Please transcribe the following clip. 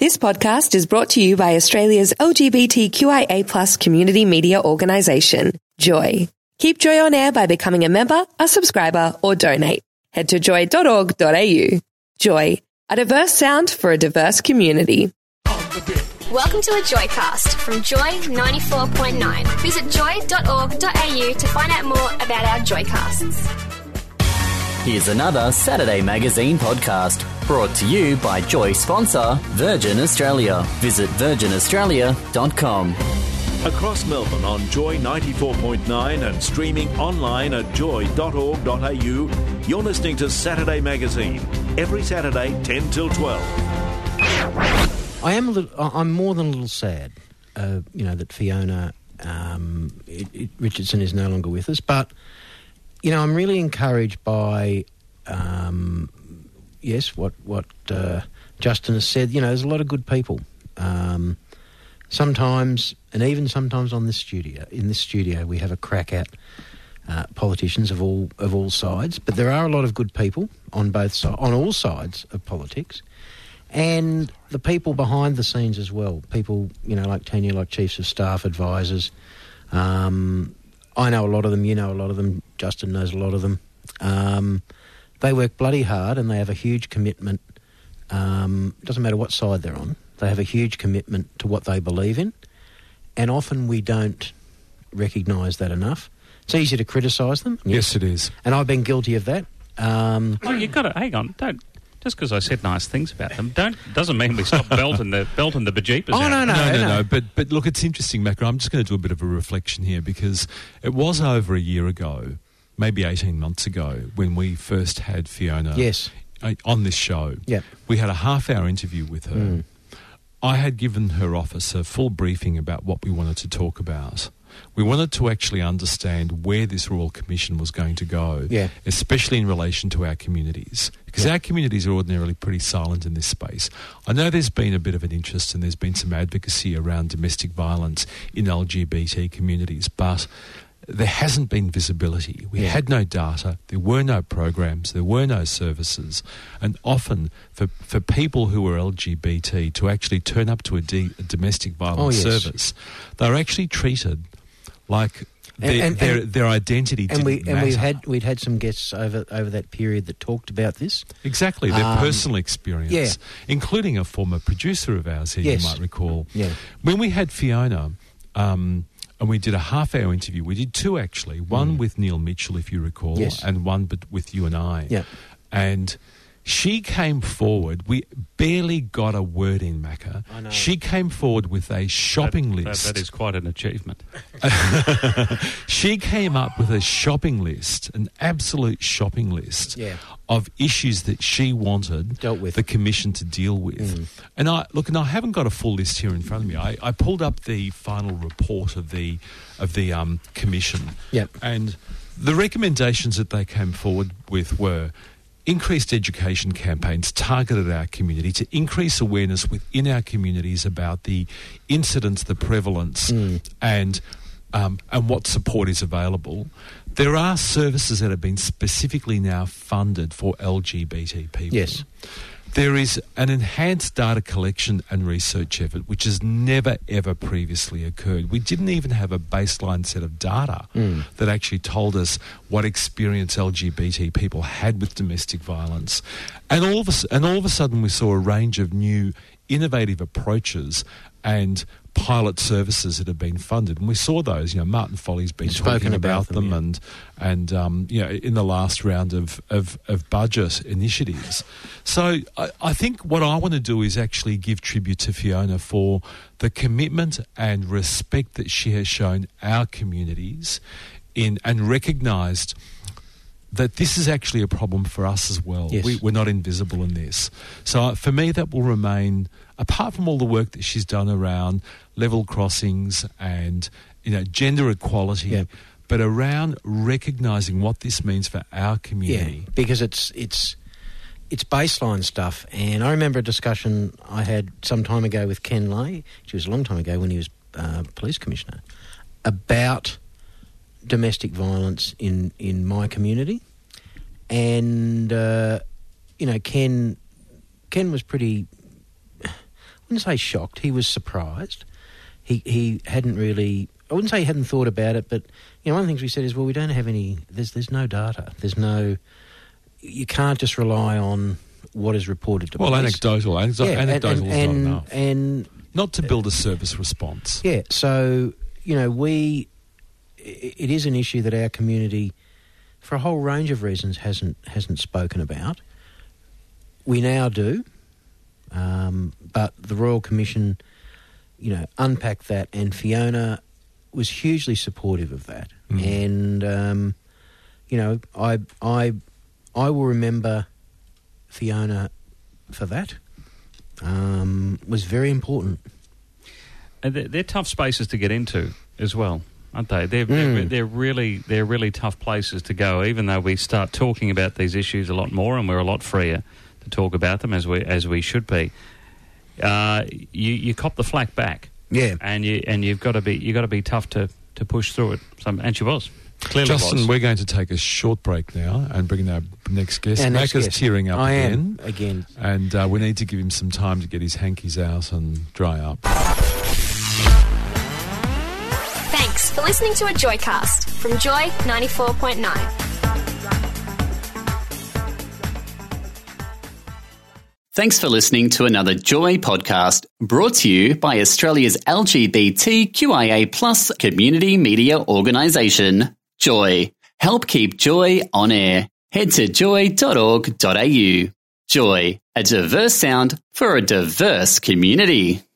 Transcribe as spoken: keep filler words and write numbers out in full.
This podcast is brought to you by Australia's L G B T Q I A plus community media organisation, Joy. Keep Joy on air by becoming a member, a subscriber, or donate. Head to joy dot org dot a u. Joy, a diverse sound for a diverse community. Welcome to a Joycast from Joy ninety-four point nine. Visit joy dot org dot a u to find out more about our Joycasts. Here's another Saturday Magazine podcast brought to you by Joy sponsor Virgin Australia. Visit virgin australia dot com. Across Melbourne on Joy ninety-four point nine and streaming online at joy dot org dot a u, you're listening to Saturday Magazine. Every Saturday, ten till twelve. I am a little, I'm more than a little sad, uh, you know, that Fiona um, it, it, Richardson is no longer with us. But, you know, I'm really encouraged by, um, yes, what, what uh, Justin has said. You know, there's a lot of good people. Um, sometimes, and even sometimes on this studio, in this studio, we have a crack at uh, politicians of all of all sides. But there are a lot of good people on both sides, on all sides of politics. And the people behind the scenes as well, people, you know, like Tanya, like chiefs of staff, advisors. Um, I know a lot of them, you know a lot of them, Justin knows a lot of them. Um, they work bloody hard and they have a huge commitment. Um, doesn't matter what side they're on. They have a huge commitment to what they believe in. And often we don't recognise that enough. It's easy to criticise them. Yes, yes, it is. And I've been guilty of that. Um, oh, you've got to, hang on, don't... Just because I said nice things about them, don't doesn't mean we stop belting the belting the bejeepers oh, out. No, no, no, no, no, no. But but look, it's interesting, Macca. I'm just going to do a bit of a reflection here because it was over a year ago, maybe eighteen months ago, when we first had Fiona. Yes. On this show. Yeah. We had a half-hour interview with her. Mm. I had given her office a full briefing about what we wanted to talk about. We wanted to actually understand where this Royal Commission was going to go, yeah. especially in relation to our communities, because yeah. our communities are ordinarily pretty silent in this space. I know there's been a bit of an interest and there's been some advocacy around domestic violence in L G B T communities, but there hasn't been visibility. We yeah. had no data, there were no programs, there were no services, and often for, for people who are L G B T to actually turn up to a, d- a domestic violence oh, yes. service, they're actually treated like their, and, and, their, their identity and didn't we matter. and we had we'd had some guests over over that period that talked about this. Exactly, their um, personal experience, yeah. including a former producer of ours here, yes. you might recall. Yeah. When we had Fiona, um, and we did a half-hour interview, we did two actually, one mm. with Neil Mitchell, if you recall, yes. and one but with you and I. Yeah. And she came forward. We barely got a word in, Macca. I know. She came forward with a shopping that, list. That, that is quite an achievement. She came up with a shopping list, an absolute shopping list yeah. of issues that she wanted Dealt with. the Commission to deal with. Mm. And I look, and I haven't got a full list here in front of me. I, I pulled up the final report of the of the um, Commission, yep. and the recommendations that they came forward with were increased education campaigns targeted at our community to increase awareness within our communities about the incidence, the prevalence, mm. and um, and what support is available. There are services that have been specifically now funded for L G B T people. Yes. There is an enhanced data collection and research effort which has never, ever previously occurred. We didn't even have a baseline set of data mm. that actually told us what experience L G B T people had with domestic violence. And all of a, and all of a sudden we saw a range of new innovative approaches and pilot services that have been funded, and we saw those. You know, Martin Foley's been Spoken talking about, about them, them yeah. and and um, you know, in the last round of, of, of budget initiatives. So I, I think what I want to do is actually give tribute to Fiona for the commitment and respect that she has shown our communities in and recognised that this is actually a problem for us as well. Yes. We, we're not invisible in this. So uh, for me, that will remain, apart from all the work that she's done around level crossings and, you know, gender equality, yep. but around recognising what this means for our community. Yeah, because it's it's it's baseline stuff. And I remember a discussion I had some time ago with Ken Lay, which was a long time ago when he was uh, police commissioner, about domestic violence in, in my community. And, uh, you know, Ken Ken was pretty... wouldn't say shocked, he was surprised. He he hadn't really, I wouldn't say he hadn't thought about it, but you know, one of the things we said is, well, we don't have any, there's there's no data. There's no, you can't just rely on what is reported to well, police. anecdotal. Anecdotal, yeah, anecdotal and, is and, not enough. And, not to build a service response. Yeah, so, you know, we, it is an issue that our community, for a whole range of reasons, hasn't hasn't spoken about. We now do, um, but the Royal Commission, you know, unpacked that, and Fiona was hugely supportive of that. Mm. And, um, you know, I, I, I will remember Fiona for that. Um, was very important. And they're, they're tough spaces to get into as well, aren't they? They're, Mm. they're, they're really they're really tough places to go. Even though we start talking about these issues a lot more, and we're a lot freer to talk about them as we as we should be. Uh, you you cop the flack back, yeah, and you and you've got to be you got to be tough to, to push through it. Some, and she was clearly Justin, was. we're going to take a short break now and bring in our next guest. Our next Macca's guest. tearing up I again, am again, and uh, we need to give him some time to get his hankies out and dry up. Thanks for listening to a Joycast from Joy ninety-four point nine. Thanks for listening to another Joy podcast brought to you by Australia's L G B T Q I A plus community media organisation, Joy. Help keep Joy on air. Head to joy dot org dot a u. Joy, a diverse sound for a diverse community.